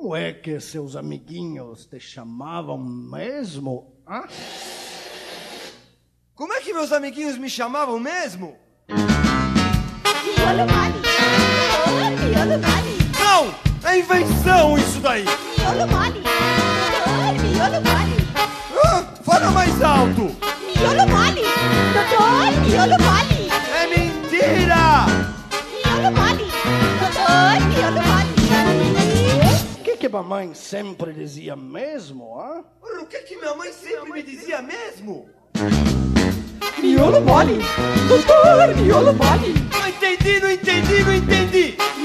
Como é que seus amiguinhos te chamavam mesmo? Hã? Como é que meus amiguinhos me chamavam mesmo? Miolo mole. Miolo mole. Não! É invenção isso daí! Miolo mole. Miolo mole. Fala mais alto! Miolo mole. Doutor, miolo mole. É mentira! Miolo mole. Doutor, miolo mole. O que mamãe sempre dizia mesmo? Hã? O que minha mãe sempre me dizia mesmo? Miolo mole. Doutor, miolo mole. Não entendi!